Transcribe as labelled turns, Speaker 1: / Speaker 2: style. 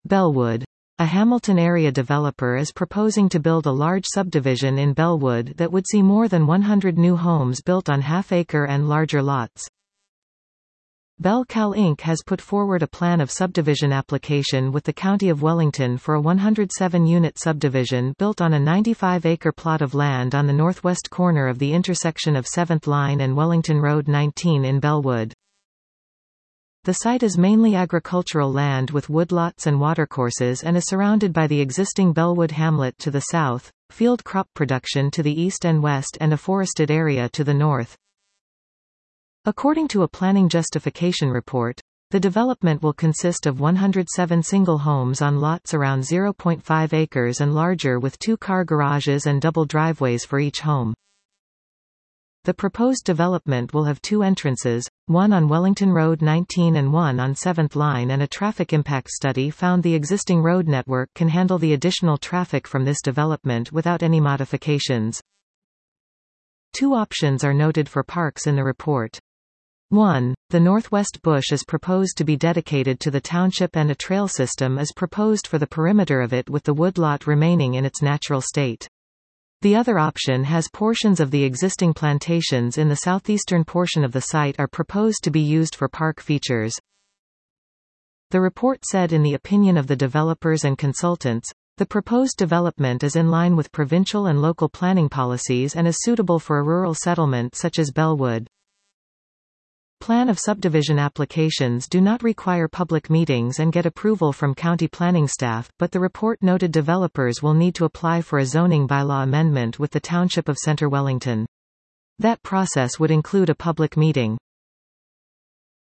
Speaker 1: Bellwood. A Hamilton area developer is proposing to build a large subdivision in Bellwood that would see more than 100 new homes built on half-acre and larger lots. BellCal Inc. has put forward a plan of subdivision application with the County of Wellington for a 107-unit subdivision built on a 95-acre plot of land on the northwest corner of the intersection of 7th Line and Wellington Road 19 in Bellwood. The site is mainly agricultural land with woodlots and watercourses and is surrounded by the existing Bellwood hamlet to the south, field crop production to the east and west, and a forested area to the north. According to a planning justification report, the development will consist of 107 single homes on lots around 0.5 acres and larger with 2-car garages and double driveways for each home. The proposed development will have 2 entrances, one on Wellington Road 19 and one on 7th Line, and a traffic impact study found the existing road network can handle the additional traffic from this development without any modifications. 2 options are noted for parks in the report. 1. The Northwest Bush is proposed to be dedicated to the township and a trail system is proposed for the perimeter of it with the woodlot remaining in its natural state. The other option has portions of the existing plantations in the southeastern portion of the site are proposed to be used for park features. The report said in the opinion of the developers and consultants, the proposed development is in line with provincial and local planning policies and is suitable for a rural settlement such as Bellwood. Plan of subdivision applications do not require public meetings and get approval from county planning staff, but the report noted developers will need to apply for a zoning bylaw amendment with the Township of Centre Wellington. That process would include a public meeting.